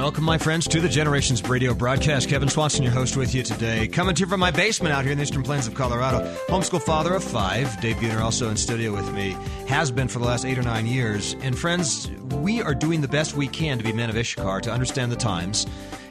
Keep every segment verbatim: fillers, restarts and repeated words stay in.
Welcome, my friends, to the Generations Radio broadcast. Kevin Swanson, your host, with you today. Coming to you from my basement out here in the Eastern Plains of Colorado. Homeschool father of five. Dave Buhner also in studio with me. Has been for the last eight or nine years. And friends, we are doing the best we can to be men of Issachar, to understand the times,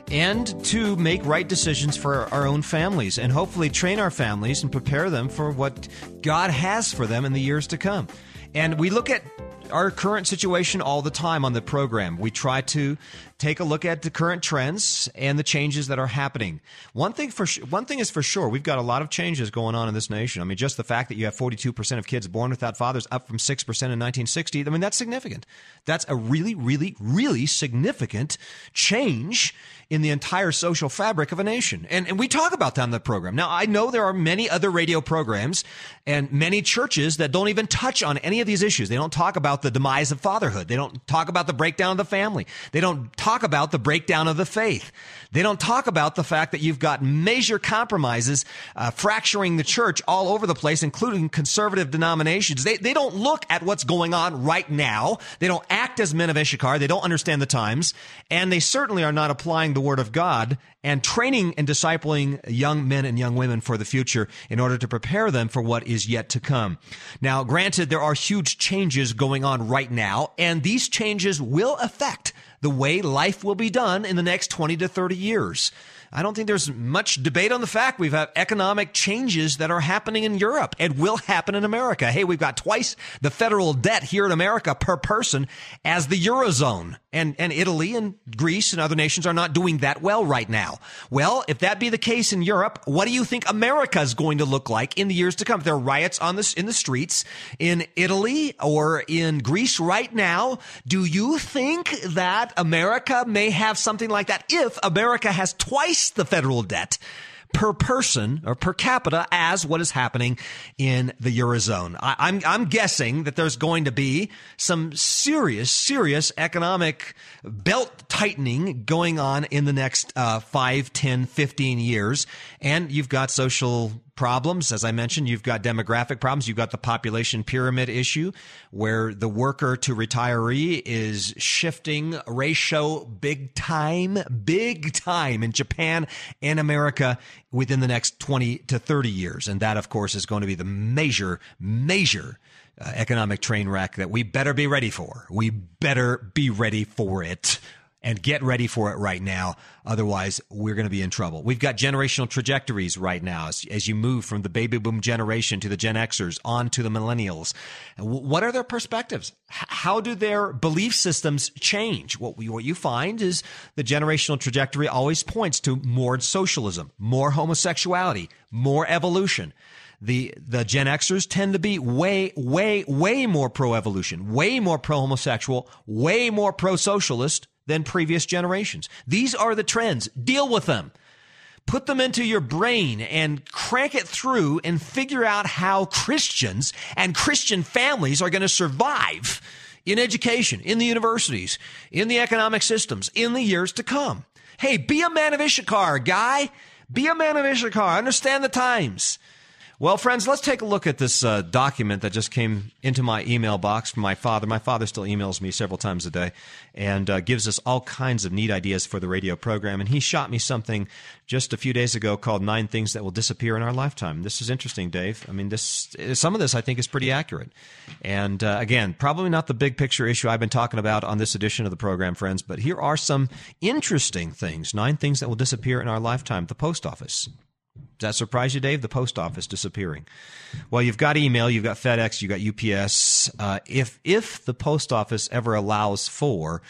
and to make right decisions for our own families, and hopefully train our families and prepare them for what God has for them in the years to come. And we look at our current situation all the time on the program. We try to take a look at the current trends and the changes that are happening. One thing for one thing is for sure, we've got a lot of changes going on in this nation. I mean, just the fact that you have forty-two percent of kids born without fathers, up from six percent in nineteen sixty, I mean, that's significant. That's a really, really, really significant change in the entire social fabric of a nation. And, and we talk about that on the program. Now, I know there are many other radio programs and many churches that don't even touch on any of these issues. They don't talk about the demise of fatherhood. They don't talk about the breakdown of the family. They don't talk about the breakdown of the faith. They don't talk about the fact that you've got major compromises uh, fracturing the church all over the place, including conservative denominations. They, they don't look at what's going on right now. They don't act as men of Issachar. They don't understand the times. And they certainly are not applying the Word of God and training and discipling young men and young women for the future in order to prepare them for what is yet to come. Now, granted, there are huge changes going on right now, and these changes will affect the way life will be done in the next twenty to thirty years. I don't think there's much debate on the fact we've had economic changes that are happening in Europe and will happen in America. Hey, we've got twice the federal debt here in America per person as the Eurozone. And, and Italy and Greece and other nations are not doing that well right now. Well, if that be the case in Europe, what do you think America is going to look like in the years to come? If there are riots on this in the streets in Italy or in Greece right now, do you think that America may have something like that if America has twice the federal debt per person or per capita as what is happening in the Eurozone? I, I'm, I'm guessing that there's going to be some serious, serious economic belt tightening going on in the next uh, five, ten, fifteen years. And you've got social problems. As I mentioned, you've got demographic problems. You've got the population pyramid issue where the worker to retiree is shifting ratio big time, big time in Japan and America within the next twenty to thirty years. And that, of course, is going to be the major, major uh, economic train wreck that we better be ready for. We better be ready for it. And get ready for it right now. Otherwise, we're going to be in trouble. We've got generational trajectories right now as, as you move from the baby boom generation to the Gen Xers on to the millennials. What are their perspectives? How do their belief systems change? What, we, what you find is the generational trajectory always points to more socialism, more homosexuality, more evolution. The the Gen Xers tend to be way, way, way more pro-evolution, way more pro-homosexual, way more pro-socialist than previous generations. These are the trends. Deal with them. Put them into your brain and crank it through and figure out how Christians and Christian families are going to survive in education, in the universities, in the economic systems, in the years to come. Hey, be a man of Issachar, guy. Be a man of Issachar. Understand the times. Well, friends, let's take a look at this uh, document that just came into my email box from my father. My father still emails me several times a day and uh, gives us all kinds of neat ideas for the radio program. And he shot me something just a few days ago called Nine Things That Will Disappear in Our Lifetime. This is interesting, Dave. I mean, this some of this I think is pretty accurate. And uh, again, probably not the big picture issue I've been talking about on this edition of the program, friends, but here are some interesting things. Nine things that will disappear in our lifetime. The post office. Does that surprise you, Dave? The post office disappearing. Well, you've got email, you've got FedEx, you've got U P S. Uh, if if the post office ever allows for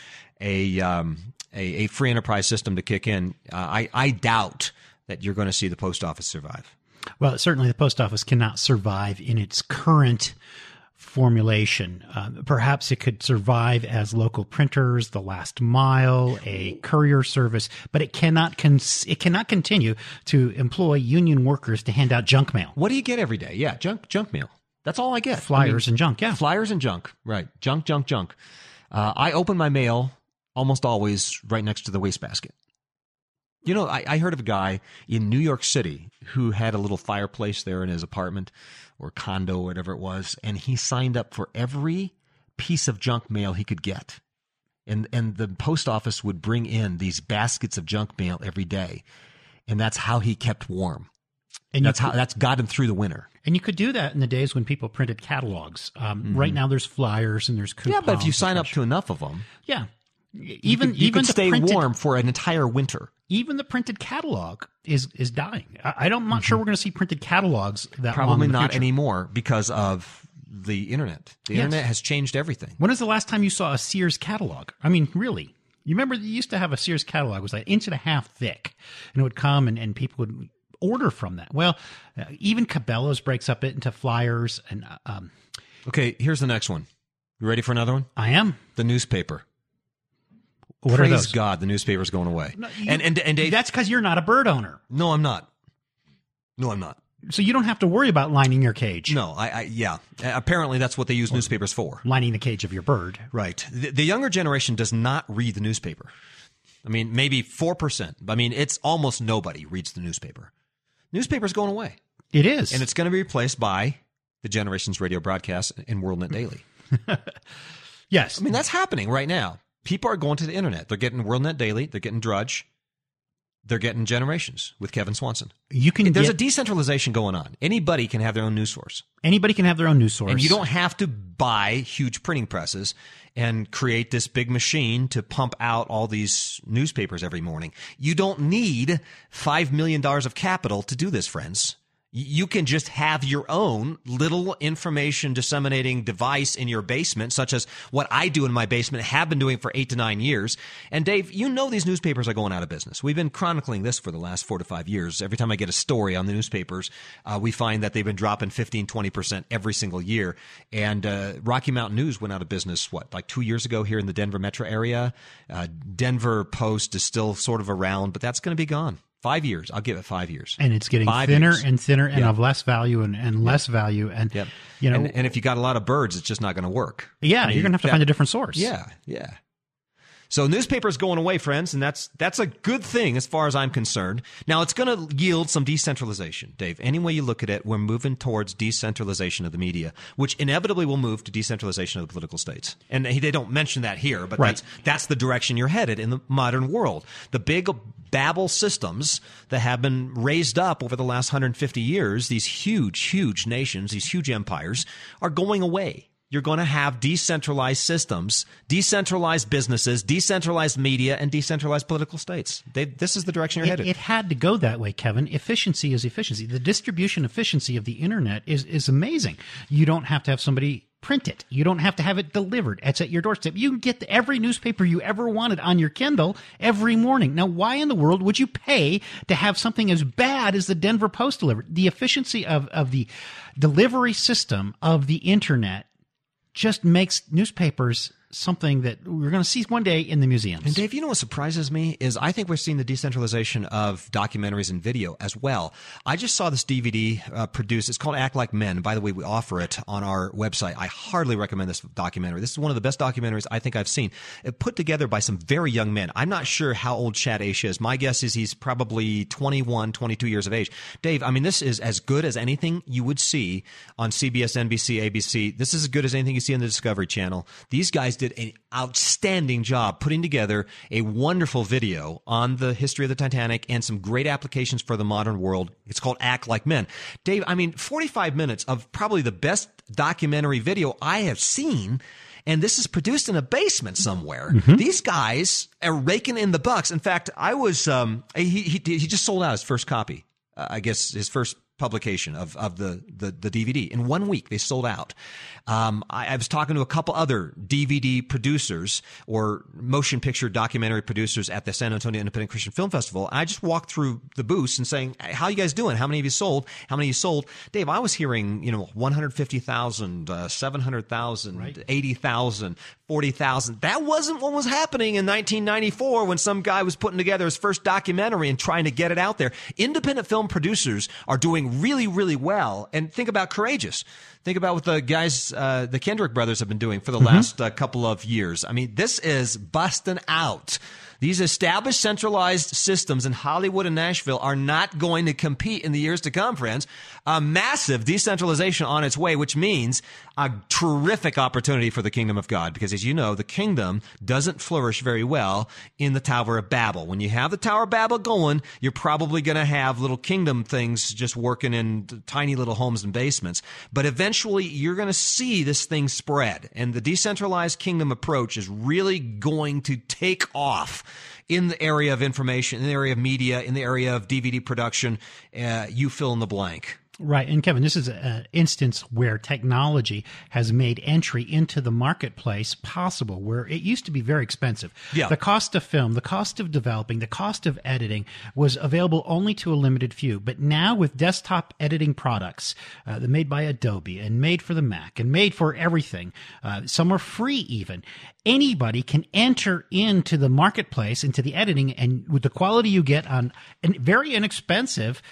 a um, a, a free enterprise system to kick in, uh, I, I doubt that you're going to see the post office survive. Well, certainly the post office cannot survive in its current formulation. Uh, perhaps it could survive as local printers, the last mile, a courier service, but it cannot cons- it cannot continue to employ union workers to hand out junk mail. What do you get every day? Yeah, junk junk mail. That's all I get. Flyers I mean, and junk, yeah. Flyers and junk, right. Junk, junk, junk. Uh, I open my mail almost always right next to the wastebasket. You know, I, I heard of a guy in New York City who had a little fireplace there in his apartment or condo, whatever it was, and he signed up for every piece of junk mail he could get. And and the post office would bring in these baskets of junk mail every day. And that's how he kept warm. And that's how that's got him through the winter. And you could do that in the days when people printed catalogs. Um, mm-hmm. Right now, there's flyers and there's coupons. Yeah, but if you sign up to enough of them, yeah, even you could, you even could the stay printed, warm for an entire winter. Even the printed catalog is is dying. I, I don't, I'm not mm-hmm. sure we're going to see printed catalogs that probably long in the not future. anymore because of the internet. The yes. internet has changed everything. When was the last time you saw a Sears catalog? I mean, really. You remember you used to have a Sears catalog. It was like an inch and a half thick. And it would come and, and people would order from that. Well, uh, even Cabela's breaks up it into flyers. and um, Okay, here's the next one. You ready for another one? I am. The newspaper. What Praise are those? God, the newspaper's going away. No, you, and, and, and Dave, that's because you're not a bird owner. No, I'm not. No, I'm not. So you don't have to worry about lining your cage. No, I, I yeah. Apparently, that's what they use or newspapers for. Lining the cage of your bird. Right. The, the younger generation does not read the newspaper. I mean, maybe four percent. I mean, it's almost nobody reads the newspaper. Newspaper's going away. It is. And it's going to be replaced by the Generations Radio broadcast and WorldNet Daily. Yes. I mean, that's happening right now. People are going to the internet. They're getting WorldNet Daily. They're getting Drudge. They're getting Generations with Kevin Swanson. You can There's get, a decentralization going on. Anybody can have their own news source. Anybody can have their own news source. And you don't have to buy huge printing presses and create this big machine to pump out all these newspapers every morning. You don't need five million dollars of capital to do this, friends. You can just have your own little information disseminating device in your basement, such as what I do in my basement, have been doing for eight to nine years. And Dave, you know these newspapers are going out of business. We've been chronicling this for the last four to five years. Every time I get a story on the newspapers, uh, we find that they've been dropping fifteen, twenty percent every single year. And uh, Rocky Mountain News went out of business, what, like two years ago here in the Denver metro area? Uh, Denver Post is still sort of around, but that's going to be gone. Five years. I'll give it five years. And it's getting five thinner years. and thinner and yeah. of less value and, and less yep. value. And, yep. you know, and, and if you got a lot of birds, it's just not going to work. Yeah, I mean, you're going to have to that, find a different source. Yeah, yeah. So newspapers going away, friends, and that's that's a good thing as far as I'm concerned. Now, it's going to yield some decentralization, Dave. Any way you look at it, we're moving towards decentralization of the media, which inevitably will move to decentralization of the political states. And they don't mention that here, but right. that's that's the direction you're headed in the modern world. The big Babel systems that have been raised up over the last one hundred fifty years, these huge, huge nations, these huge empires, are going away. You're going to have decentralized systems, decentralized businesses, decentralized media, and decentralized political states. They, this is the direction you're it, headed. It had to go that way, Kevin. Efficiency is efficiency. The distribution efficiency of the internet is, is amazing. You don't have to have somebody print it. You don't have to have it delivered. It's at your doorstep. You can get every newspaper you ever wanted on your Kindle every morning. Now, why in the world would you pay to have something as bad as the Denver Post delivered? The efficiency of, of the delivery system of the internet just makes newspapers something that we're going to see one day in the museums. And Dave, you know what surprises me is I think we're seeing the decentralization of documentaries and video as well. I just saw this D V D uh, produced. It's called Act Like Men. By the way, we offer it on our website. I hardly recommend this documentary. This is one of the best documentaries I think I've seen. It put together by some very young men. I'm not sure how old Chad Aish is. My guess is he's probably twenty-one, twenty-two years of age. Dave, I mean, this is as good as anything you would see on C B S, N B C, A B C. This is as good as anything you see on the Discovery Channel. These guys did an outstanding job putting together a wonderful video on the history of the Titanic and some great applications for the modern world. It's called Act Like Men. Dave, I mean, forty-five minutes of probably the best documentary video I have seen. And this is produced in a basement somewhere. Mm-hmm. These guys are raking in the bucks. In fact, I was, um, he, he, he just sold out his first copy. Uh, I guess his first publication of, of the, the, the D V D. In one week, they sold out. Um, I, I was talking to a couple other D V D producers or motion picture documentary producers at the San Antonio Independent Christian Film Festival. I just walked through the booths and saying, how you guys doing? How many of you sold? How many of you sold? Dave, I was hearing, you know, one hundred fifty thousand, uh, seven hundred thousand, right. eighty thousand, forty thousand. That wasn't what was happening in nineteen ninety-four when some guy was putting together his first documentary and trying to get it out there. Independent film producers are doing really, really well. And think about Courageous. Think about what the guys, uh, the Kendrick brothers have been doing for the mm-hmm. last uh, couple of years. I mean, this is busting out. These established centralized systems in Hollywood and Nashville are not going to compete in the years to come, friends. A massive decentralization on its way, which means a terrific opportunity for the kingdom of God. Because as you know, the kingdom doesn't flourish very well in the Tower of Babel. When you have the Tower of Babel going, you're probably going to have little kingdom things just working in tiny little homes and basements. But eventually, you're going to see this thing spread. And the decentralized kingdom approach is really going to take off in the area of information, in the area of media, in the area of D V D production. Uh, you fill in the blank. Right. And Kevin, this is an instance where technology has made entry into the marketplace possible, where it used to be very expensive. Yeah. The cost of film, the cost of developing, the cost of editing was available only to a limited few. But now with desktop editing products uh, made by Adobe and made for the Mac and made for everything, uh, some are free even, anybody can enter into the marketplace, into the editing, and with the quality you get on a very inexpensive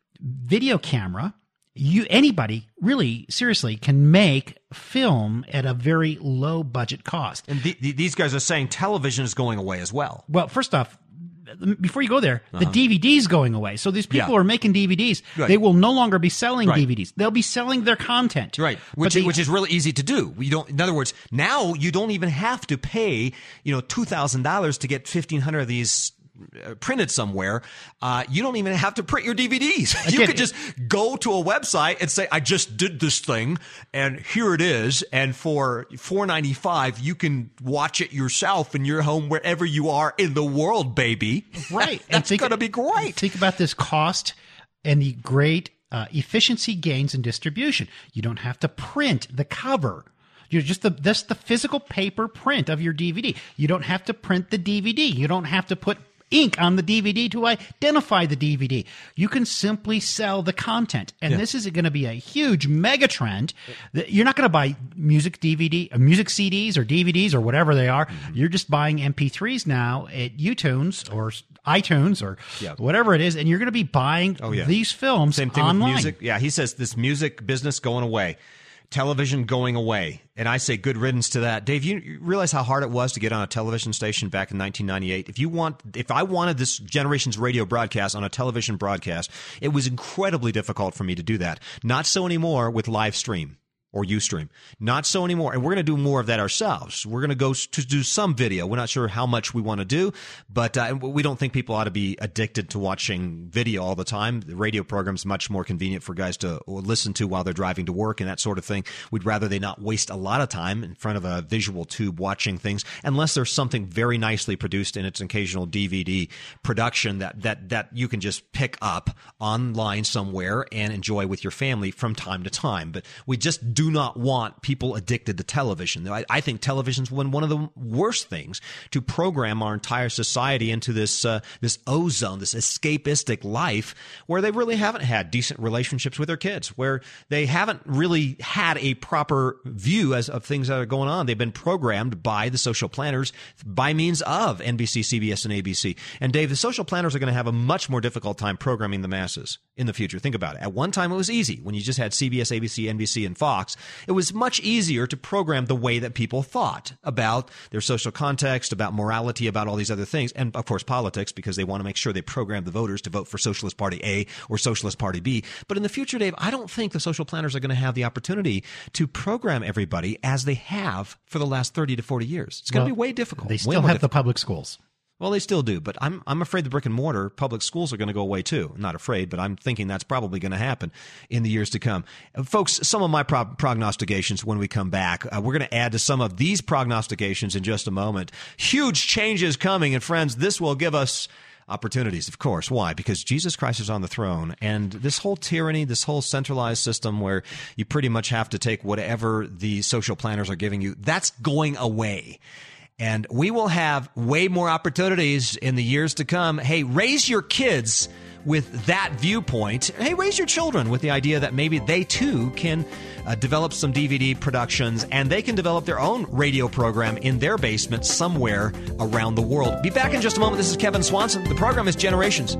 video camera, You anybody really seriously can make film at a very low budget cost. And the, the, these guys are saying television is going away as well. Well, first off, before you go there, uh-huh. the D V D's going away. So these people yeah. are making D V Ds. Right. They will no longer be selling right. D V Ds. They'll be selling their content. Right. Which the, which is really easy to do. You don't. In other words, now you don't even have to pay, you know, two thousand dollars to get fifteen hundred of these printed somewhere. Uh, you don't even have to print your D V Ds. You Again, could just go to a website and say, I just did this thing and here it is. And for four ninety-five, you can watch it yourself in your home wherever you are in the world, baby. Right. That's going to be great. Think about this cost and the great uh, efficiency gains in distribution. You don't have to print the cover. You're just the just the physical paper print of your D V D. You don't have to print the D V D. You don't have to put ink on the D V D to identify the D V D. You can simply sell the content. And yeah. this is going to be a huge mega trend. You're not going to buy music D V D, music C Ds or D V Ds or whatever they are. Mm-hmm. You're just buying M P threes now at uTunes or iTunes or yeah. whatever it is. And you're going to be buying oh, yeah. these films Same thing online. With music. Yeah, he says this music business going away. Television going away. And I say good riddance to that. Dave, you realize how hard it was to get on a television station back in nineteen ninety-eight? If you want, if I wanted this Generations radio broadcast on a television broadcast, it was incredibly difficult for me to do that. Not so anymore with live stream. Or Ustream. Not so anymore. And we're going to do more of that ourselves. We're going to go to do some video. We're not sure how much we want to do, but uh, we don't think people ought to be addicted to watching video all the time. The radio program's much more convenient for guys to listen to while they're driving to work and that sort of thing. We'd rather they not waste a lot of time in front of a visual tube watching things, unless there's something very nicely produced in its occasional D V D production that, that, that you can just pick up online somewhere and enjoy with your family from time to time. But we just do not want people addicted to television. I, I think television's one, one of the worst things to program our entire society into this uh, this ozone, this escapistic life where they really haven't had decent relationships with their kids, where they haven't really had a proper view as of things that are going on. They've been programmed by the social planners by means of N B C, C B S, and A B C. And Dave, the social planners are going to have a much more difficult time programming the masses in the future. Think about it. At one time, it was easy. When you just had C B S, A B C, N B C, and Fox, it was much easier to program the way that people thought about their social context, about morality, about all these other things, and of course politics, because they want to make sure they program the voters to vote for Socialist Party A or Socialist Party B. But in the future, Dave, I don't think the social planners are going to have the opportunity to program everybody as they have for the last thirty to forty years. It's going well, to be way difficult. They still way have difficult. the public schools. Well, they still do, but I'm I'm afraid the brick and mortar public schools are going to go away too. I'm not afraid, but I'm thinking that's probably going to happen in the years to come. Uh, folks, some of my pro- prognostications when we come back, uh, we're going to add to some of these prognostications in just a moment. Huge changes coming, and friends, this will give us opportunities, of course. Why? Because Jesus Christ is on the throne, and this whole tyranny, this whole centralized system where you pretty much have to take whatever the social planners are giving you, that's going away. And we will have way more opportunities in the years to come. Hey, raise your kids with that viewpoint. Hey, raise your children with the idea that maybe they too can uh, develop some D V D productions and they can develop their own radio program in their basement somewhere around the world. Be back in just a moment. This is Kevin Swanson. The program is Generations.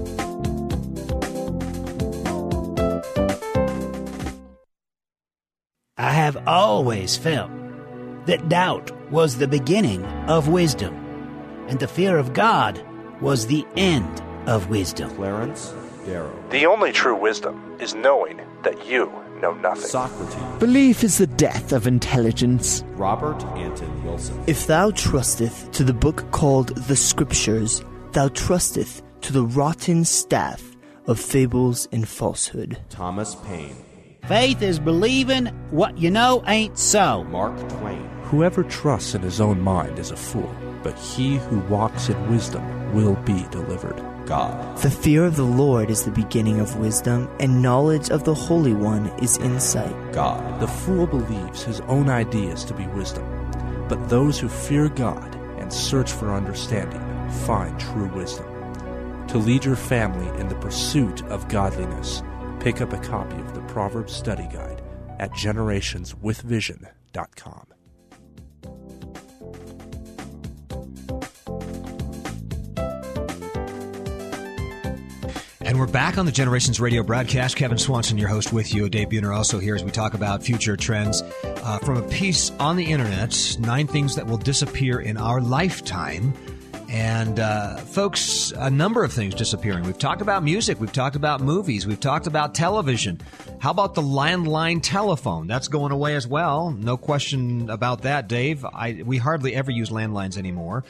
I have always felt that doubt was the beginning of wisdom. and the fear of God was the end of wisdom. Clarence Darrow. The only true wisdom is knowing that you know nothing. Socrates. Belief is the death of intelligence. Robert Anton Wilson. If thou trusteth to the book called the Scriptures, thou trusteth to the rotten staff of fables and falsehood. Thomas Paine. Faith is believing what you know ain't so. Mark Twain. Whoever trusts in his own mind is a fool, but he who walks in wisdom will be delivered. God. The fear of the Lord is the beginning of wisdom, and knowledge of the Holy One is insight. God. The fool believes his own ideas to be wisdom, but those who fear God and search for understanding find true wisdom. To lead your family in the pursuit of godliness, pick up a copy of the Proverbs Study Guide at generations with vision dot com. And we're back on the Generations Radio broadcast. Kevin Swanson, your host, with you. Dave Buhner also here as we talk about future trends. Uh, from a piece on the internet, nine things that will disappear in our lifetime. And, uh, folks, a number of things disappearing. We've talked about music. We've talked about movies. We've talked about television. How about the landline telephone? That's going away as well. No question about that, Dave. I, we hardly ever use landlines anymore.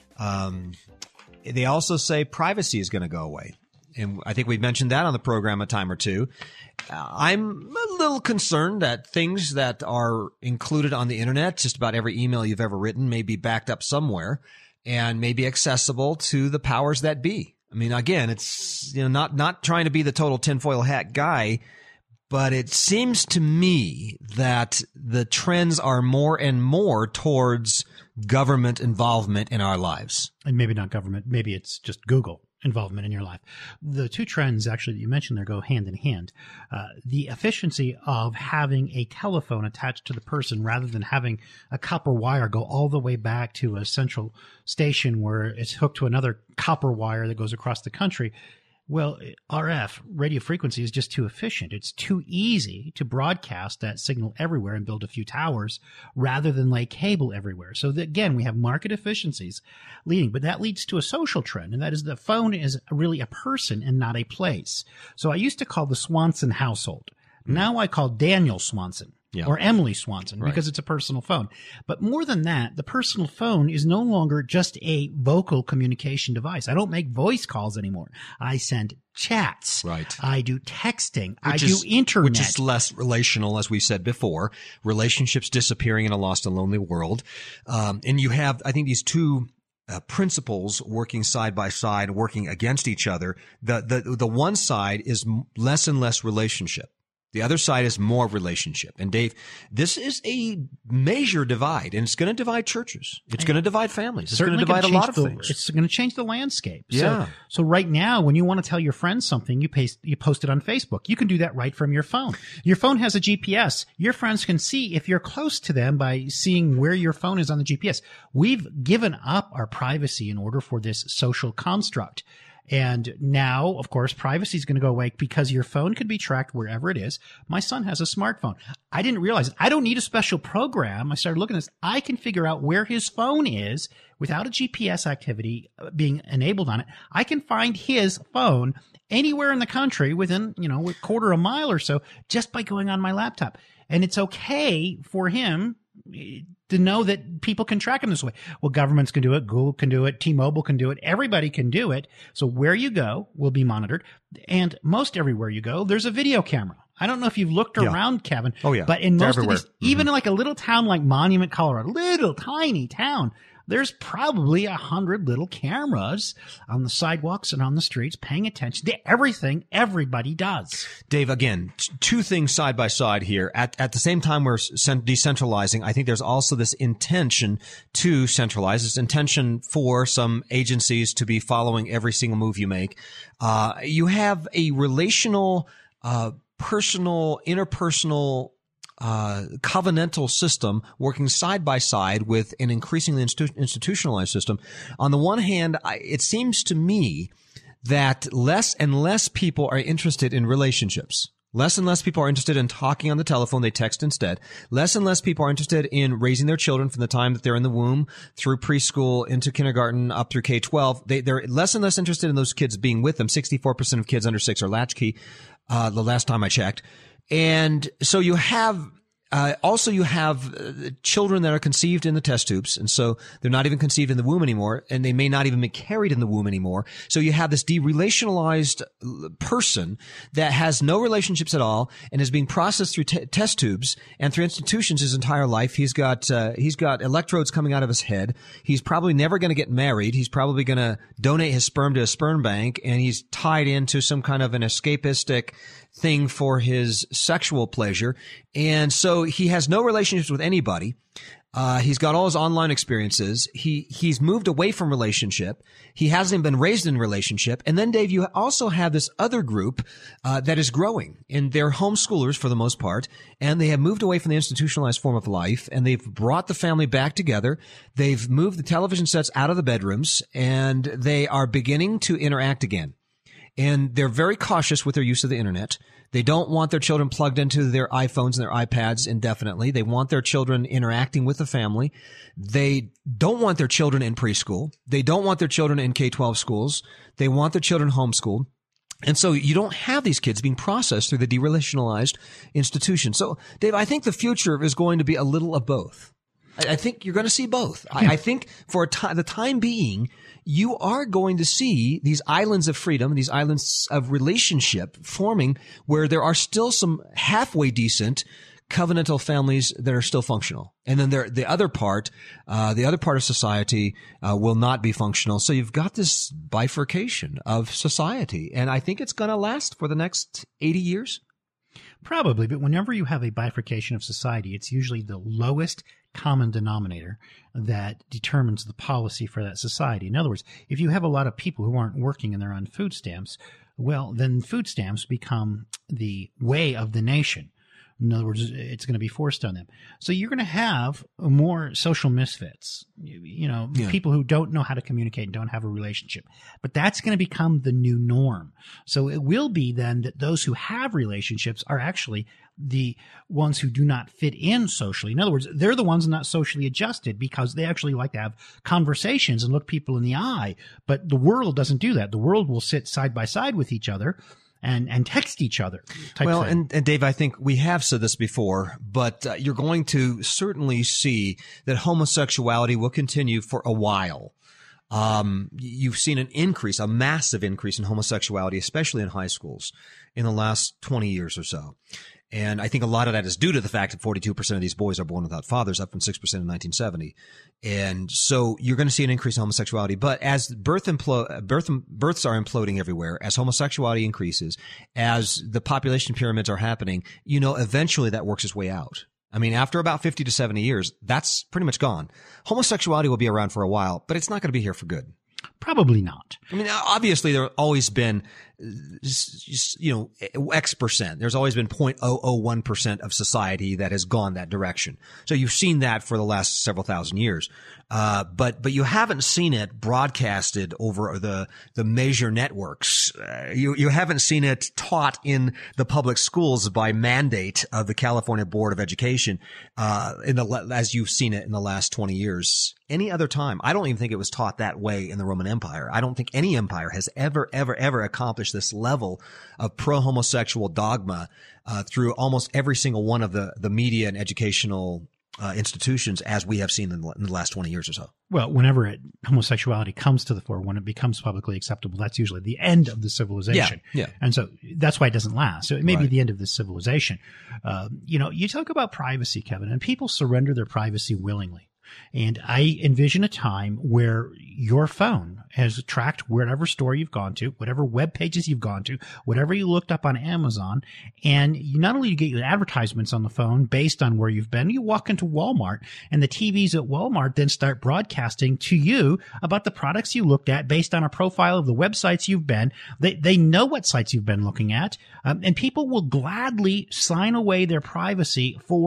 Um, they also say privacy is going to go away. And I think we've mentioned that on the program a time or two. Uh, I'm a little concerned that things that are included on the internet, just about every email you've ever written, may be backed up somewhere and may be accessible to the powers that be. I mean, again, it's, you know, not, not trying to be the total tinfoil hat guy, but it seems to me that the trends are more and more towards government involvement in our lives. And maybe not government. Maybe it's just Google involvement in your life. The two trends actually that you mentioned there go hand in hand. Uh, the efficiency of having a telephone attached to the person rather than having a copper wire go all the way back to a central station where it's hooked to another copper wire that goes across the country. Well, R F, radio frequency, is just too efficient. It's too easy to broadcast that signal everywhere and build a few towers rather than lay cable everywhere. So that, again, we have market efficiencies leading, but that leads to a social trend, and that is the phone is really a person and not a place. So I used to call the Swanson household. Now I call Daniel Swanson. Yeah. Or Emily Swanson, right, because it's a personal phone. But more than that, the personal phone is no longer just a vocal communication device. I don't make voice calls anymore. I send chats. Right. I do texting. Which I is, do internet. Which is less relational, as we said before. Relationships disappearing in a lost and lonely world. Um, and you have, I think, these two Uh, principles working side by side, working against each other. The, the, the one side is less and less relationship. The other side is more relationship. And Dave, this is a major divide, and it's going to divide churches. It's going to divide families. It's going to divide a lot of the, things. It's going to change the landscape. Yeah. So, so right now, when you want to tell your friends something, you paste, you post it on Facebook. You can do that right from your phone. Your phone has a G P S. Your friends can see if you're close to them by seeing where your phone is on the G P S. We've given up our privacy in order for this social construct. And now, of course, privacy is going to go away because your phone could be tracked wherever it is. My son has a smartphone. I didn't realize it. I don't need a special program. I started looking at this. I can figure out where his phone is without a G P S activity being enabled on it. I can find his phone anywhere in the country within, you know, a quarter of a mile or so just by going on my laptop. And it's okay for him to know that people can track him this way. Well, governments can do it. Google can do it. T-Mobile can do it. Everybody can do it. So where you go will be monitored. And most everywhere you go, there's a video camera. I don't know if you've looked yeah. around, Kevin. Oh, yeah. But in They're most everywhere. of these, mm-hmm. even in like a little town like Monument, Colorado, little tiny town, there's probably a hundred little cameras on the sidewalks and on the streets paying attention to everything everybody does. Dave, again, t- two things side by side here. At, at the same time we're cent- decentralizing, I think there's also this intention to centralize, this intention for some agencies to be following every single move you make. Uh, you have a relational, uh, personal, interpersonal Uh, covenantal system working side by side with an increasingly institu- institutionalized system. On the one hand, I, it seems to me that less and less people are interested in relationships. Less and less people are interested in talking on the telephone. They text instead. Less and less people are interested in raising their children from the time that they're in the womb through preschool into kindergarten up through K twelve. They, they're less and less interested in those kids being with them. sixty-four percent of kids under six are latchkey, uh, the last time I checked. And so you have Uh, also, you have uh, children that are conceived in the test tubes, and so they're not even conceived in the womb anymore, and they may not even be carried in the womb anymore. So you have this derelationalized person that has no relationships at all and is being processed through t- test tubes and through institutions his entire life. He's got uh, he's got electrodes coming out of his head. He's probably never going to get married. He's probably going to donate his sperm to a sperm bank, and he's tied into some kind of an escapistic thing for his sexual pleasure. And so he has no relationships with anybody. Uh, he's got all his online experiences. He, he's moved away from relationship. He hasn't been raised in relationship. And then, Dave, you also have this other group, uh, that is growing, and they're homeschoolers for the most part. And they have moved away from the institutionalized form of life, and they've brought the family back together. They've moved the television sets out of the bedrooms, and they are beginning to interact again. And they're very cautious with their use of the internet. They don't want their children plugged into their iPhones and their iPads indefinitely. They want their children interacting with the family. They don't want their children in preschool. They don't want their children in K twelve schools. They want their children homeschooled. And so you don't have these kids being processed through the derelationalized institution. So, Dave, I think the future is going to be a little of both. I, I think you're going to see both. I, I think for a t- the time being, you are going to see these islands of freedom, these islands of relationship forming where there are still some halfway decent covenantal families that are still functional. And then there, the other part, uh, the other part of society, uh, will not be functional. So you've got this bifurcation of society. And I think it's going to last for the next eighty years. Probably. But whenever you have a bifurcation of society, it's usually the lowest common denominator that determines the policy for that society. In other words, if you have a lot of people who aren't working and they're on food stamps, well, then food stamps become the way of the nation. In other words, it's going to be forced on them. So you're going to have more social misfits, you, you know, yeah. people who don't know how to communicate and don't have a relationship. But that's going to become the new norm. So it will be then that those who have relationships are actually the ones who do not fit in socially. In other words, they're the ones not socially adjusted because they actually like to have conversations and look people in the eye. But the world doesn't do that. The world will sit side by side with each other and, and text each other. Well, and, and Dave, I think we have said this before, but uh, you're going to certainly see that homosexuality will continue for a while. Um, you've seen an increase, a massive increase in homosexuality, especially in high schools in the last twenty years or so. And I think a lot of that is due to the fact that forty-two percent of these boys are born without fathers, up from six percent in nineteen seventy. And so you're going to see an increase in homosexuality. But as birth impl- birth, births are imploding everywhere, as homosexuality increases, as the population pyramids are happening, you know, eventually that works its way out. I mean, after about fifty to seventy years, that's pretty much gone. Homosexuality will be around for a while, but it's not going to be here for good. Probably not. I mean, obviously there have always been, you know, X percent. There's always been zero point zero zero one percent of society that has gone that direction. So you've seen that for the last several thousand years. Uh, but, but you haven't seen it broadcasted over the, the major networks. Uh, you, you haven't seen it taught in the public schools by mandate of the California Board of Education, uh, in the, as you've seen it in the last twenty years. Any other time. I don't even think it was taught that way in the Roman Empire. I don't think any empire has ever, ever, ever accomplished this level of pro-homosexual dogma, uh, through almost every single one of the, the media and educational Uh, institutions as we have seen in the, in the last twenty years or so. Well, whenever it, homosexuality comes to the fore, when it becomes publicly acceptable, that's usually the end of the civilization. Yeah, yeah. And so that's why it doesn't last. So it may right. be the end of the civilization. Uh, you know, you talk about privacy, Kevin, and people surrender their privacy willingly. And I envision a time where your phone has tracked whatever store you've gone to, whatever web pages you've gone to, whatever you looked up on Amazon. And you not only get your advertisements on the phone based on where you've been, you walk into Walmart and the T Vs at Walmart then start broadcasting to you about the products you looked at based on a profile of the websites you've been. They, they know what sites you've been looking at. Um, and people will gladly sign away their privacy for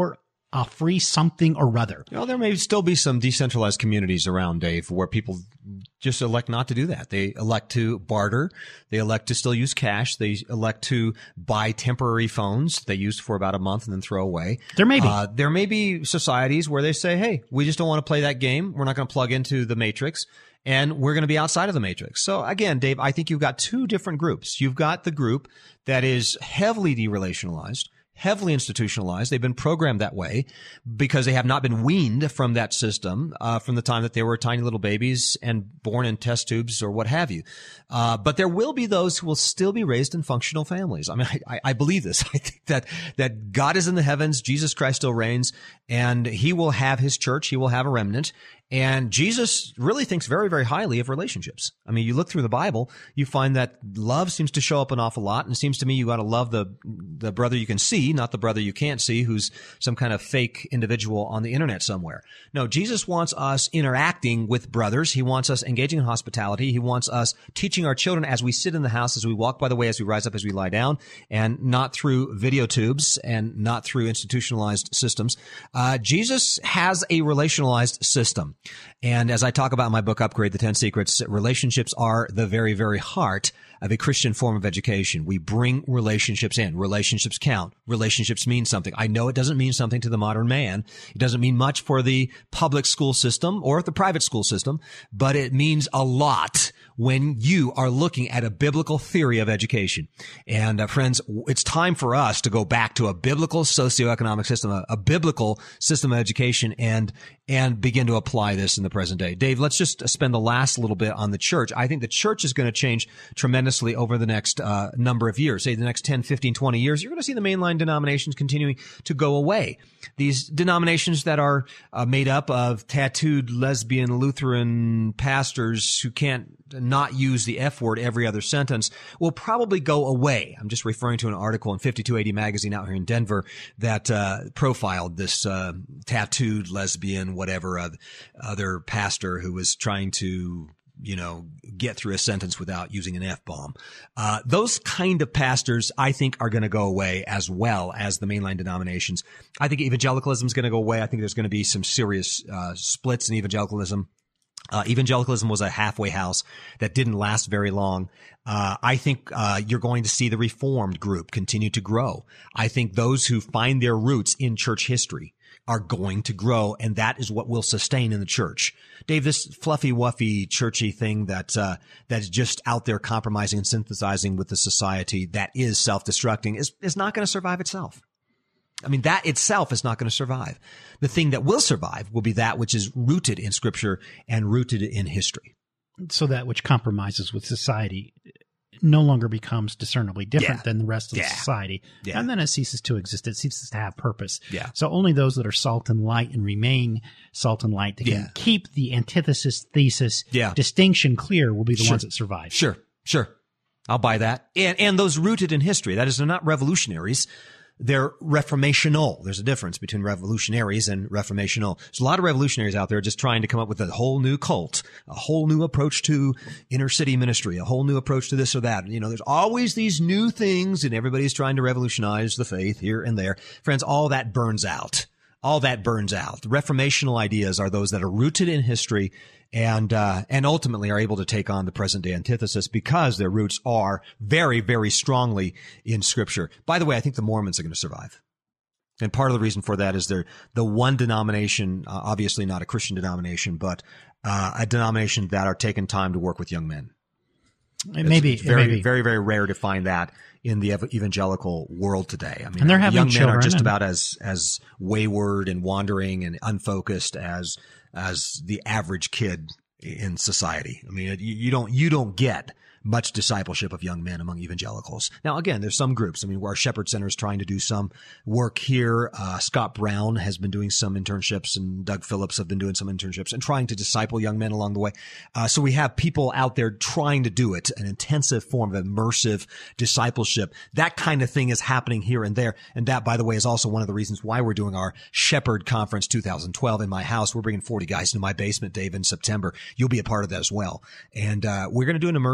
a free something or other. Well, there may still be some decentralized communities around, Dave, where people just elect not to do that. They elect to barter. They elect to still use cash. They elect to buy temporary phones they use for about a month and then throw away. There may be. Uh, there may be societies where they say, hey, we just don't want to play that game. We're not going to plug into the matrix. And we're going to be outside of the matrix. So again, Dave, I think you've got two different groups. You've got the group that is heavily derelationalized, heavily institutionalized. They've been programmed that way because they have not been weaned from that system uh, from the time that they were tiny little babies and born in test tubes or what have you. Uh, but there will be those who will still be raised in functional families. I mean, I, I believe this. I think that that God is in the heavens, Jesus Christ still reigns, and he will have his church. He will have a remnant. And Jesus really thinks very, very highly of relationships. I mean, you look through the Bible, you find that love seems to show up an awful lot. And it seems to me you got to love the the brother you can see, not the brother you can't see, who's some kind of fake individual on the internet somewhere. No, Jesus wants us interacting with brothers. He wants us engaging in hospitality. He wants us teaching our children as we sit in the house, as we walk by the way, as we rise up, as we lie down, and not through video tubes and not through institutionalized systems. Uh, Jesus has a relationalized system. And as I talk about in my book, Upgrade the ten Secrets, relationships are the very, very heart of a Christian form of education. We bring relationships in. Relationships count. Relationships mean something. I know it doesn't mean something to the modern man. It doesn't mean much for the public school system or the private school system, but it means a lot when you are looking at a biblical theory of education. And uh, friends, it's time for us to go back to a biblical socioeconomic system, a, a biblical system of education, and and begin to apply this in the present day. Dave, let's just spend the last little bit on the church. I think the church is going to change tremendously over the next uh, number of years, say the next ten, fifteen, twenty years. You're going to see the mainline denominations continuing to go away. These denominations that are uh, made up of tattooed lesbian Lutheran pastors who can't not use the F word every other sentence will probably go away. I'm just referring to an article in fifty-two eighty magazine out here in Denver that uh, profiled this uh, tattooed lesbian, whatever, uh, other pastor who was trying to, you know, get through a sentence without using an F-bomb. Uh, those kind of pastors, I think, are going to go away as well as the mainline denominations. I think evangelicalism is going to go away. I think there's going to be some serious uh, splits in evangelicalism. Uh, evangelicalism was a halfway house that didn't last very long. Uh, I think, uh, you're going to see the Reformed group continue to grow. I think those who find their roots in church history are going to grow, and that is what will sustain in the church. Dave, this fluffy, wuffy, churchy thing that, uh, that's just out there compromising and synthesizing with the society that is self-destructing is, is not going to survive itself. I mean, that itself is not going to survive. The thing that will survive will be that which is rooted in Scripture and rooted in history. So that which compromises with society no longer becomes discernibly different Yeah. than the rest of Yeah. the society. Yeah. And then it ceases to exist. It ceases to have purpose. Yeah. So only those that are salt and light and remain salt and light that can Yeah. keep the antithesis, thesis, Yeah. distinction clear will be the Sure. ones that survive. Sure, sure. I'll buy that. And, and those rooted in history. That is, they're not revolutionaries. They're reformational. There's a difference between revolutionaries and reformational. There's a lot of revolutionaries out there just trying to come up with a whole new cult, a whole new approach to inner city ministry, a whole new approach to this or that. You know, there's always these new things and everybody's trying to revolutionize the faith here and there. Friends, all that burns out. All that burns out. The reformational ideas are those that are rooted in history and uh and ultimately are able to take on the present day antithesis because their roots are very, very strongly in Scripture. By the way, I think the Mormons are going to survive. And part of the reason for that is they're the one denomination, uh, obviously not a Christian denomination, but uh a denomination that are taking time to work with young men. It may be, It's very, it may be. very, very rare to find that in the ev- evangelical world today. I mean, And they're having young men are children just and- about as as wayward and wandering and unfocused as as the average kid in society. I mean, you, you don't you don't get much discipleship of young men among evangelicals. Now, again, there's some groups. I mean, our Shepherd Center is trying to do some work here. Uh, Scott Brown has been doing some internships, and Doug Phillips have been doing some internships and trying to disciple young men along the way. Uh, so we have people out there trying to do it, an intensive form of immersive discipleship. That kind of thing is happening here and there. And that, by the way, is also one of the reasons why we're doing our Shepherd Conference two thousand twelve in my house. We're bringing forty guys into my basement, Dave, in September. You'll be a part of that as well. And uh, we're going to do an immersive form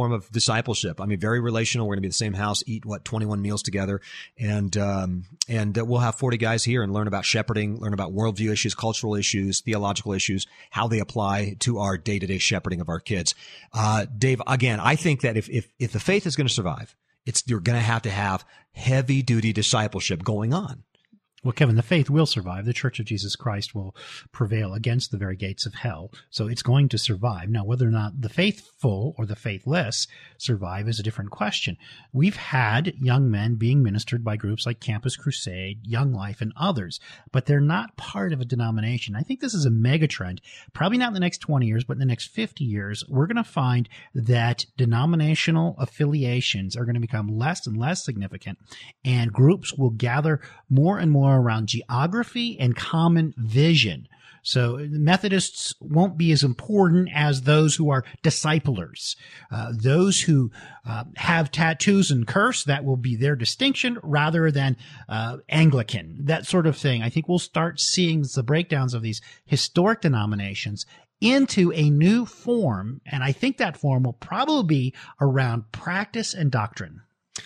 form of discipleship. I mean, very relational. We're going to be in the same house, eat, what, twenty-one meals together. And, um, and uh, we'll have forty guys here and learn about shepherding, learn about worldview issues, cultural issues, theological issues, how they apply to our day-to-day shepherding of our kids. Uh, Dave, again, I think that if, if, if the faith is going to survive, it's, you're going to have to have heavy duty discipleship going on. Well, Kevin, the faith will survive. The Church of Jesus Christ will prevail against the very gates of hell. So it's going to survive. Now, whether or not the faithful or the faithless survive is a different question. We've had young men being ministered by groups like Campus Crusade, Young Life, and others, but they're not part of a denomination. I think this is a mega trend. Probably not in the next twenty years, but in the next fifty years, we're going to find that denominational affiliations are going to become less and less significant, and groups will gather more and more around geography and common vision. So Methodists won't be as important as those who are disciplers. Uh, those who uh, have tattoos and curse, that will be their distinction rather than uh, Anglican, that sort of thing. I think we'll start seeing the breakdowns of these historic denominations into a new form, and I think that form will probably be around practice and doctrine.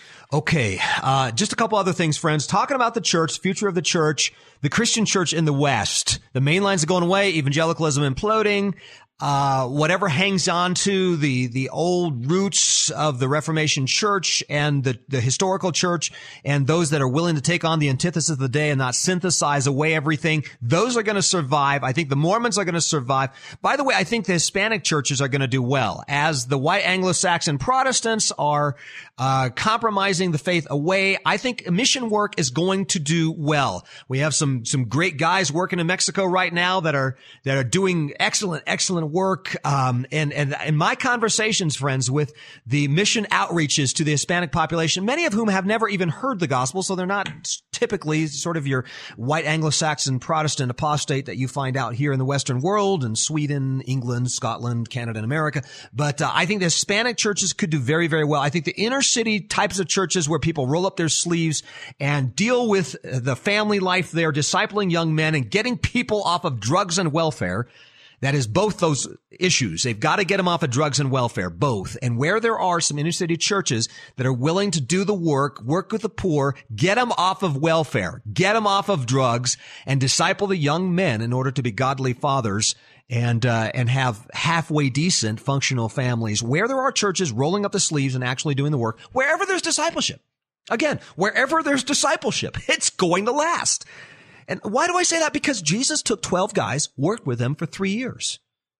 Okay, uh, just a couple other things, friends. Talking about the church, future of the church, the Christian church in the West. The main lines are going away, evangelicalism imploding, uh, whatever hangs on to the, the old roots of the Reformation church and the, the historical church, and those that are willing to take on the antithesis of the day and not synthesize away everything, those are going to survive. I think the Mormons are going to survive. By the way, I think the Hispanic churches are going to do well, as the white Anglo-Saxon Protestants are uh compromising the faith away. I think mission work is going to do well. We have some some great guys working in Mexico right now that are that are doing excellent excellent work. Um and and in my conversations, friends, with the mission outreaches to the Hispanic population, many of whom have never even heard the gospel, so they're not typically sort of your white Anglo-Saxon Protestant apostate that you find out here in the Western world, in Sweden, England, Scotland, Canada, and America. But uh, I think the Hispanic churches could do very, very well. I think the inner city types of churches where people roll up their sleeves and deal with the family life there, discipling young men and getting people off of drugs and welfare. That is both those issues. They've got to get them off of drugs and welfare, both. And where there are some inner city churches that are willing to do the work, work with the poor, get them off of welfare, get them off of drugs, and disciple the young men in order to be godly fathers and uh, and have halfway decent functional families. Where there are churches rolling up the sleeves and actually doing the work, wherever there's discipleship. Again, wherever there's discipleship, it's going to last. And why do I say that? Because Jesus took twelve guys, worked with them for three years.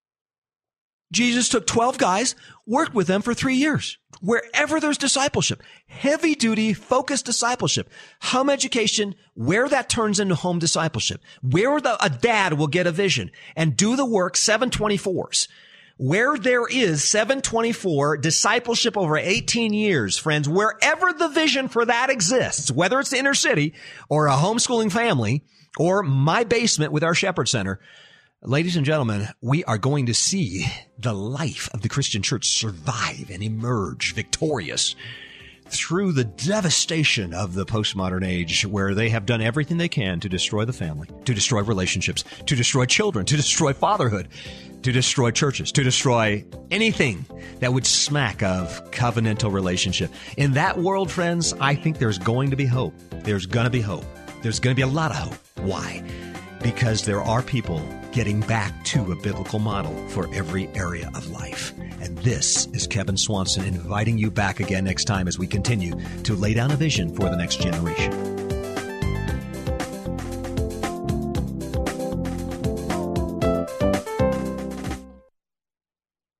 Jesus took twelve guys, worked with them for three years. Wherever there's discipleship, heavy duty, focused discipleship, home education, where that turns into home discipleship, where the, a dad will get a vision and do the work, seven twenty-fours. Where there is seven twenty-four discipleship over eighteen years, friends, wherever the vision for that exists, whether it's the inner city or a homeschooling family or my basement with our Shepherd Center, ladies and gentlemen, we are going to see the life of the Christian church survive and emerge victorious through the devastation of the postmodern age, where they have done everything they can to destroy the family, to destroy relationships, to destroy children, to destroy fatherhood, to destroy churches, to destroy anything that would smack of covenantal relationship. In that world, friends, I think there's going to be hope. There's going to be hope. There's going to be a lot of hope. Why? Because there are people getting back to a biblical model for every area of life. And this is Kevin Swanson inviting you back again next time as we continue to lay down a vision for the next generation.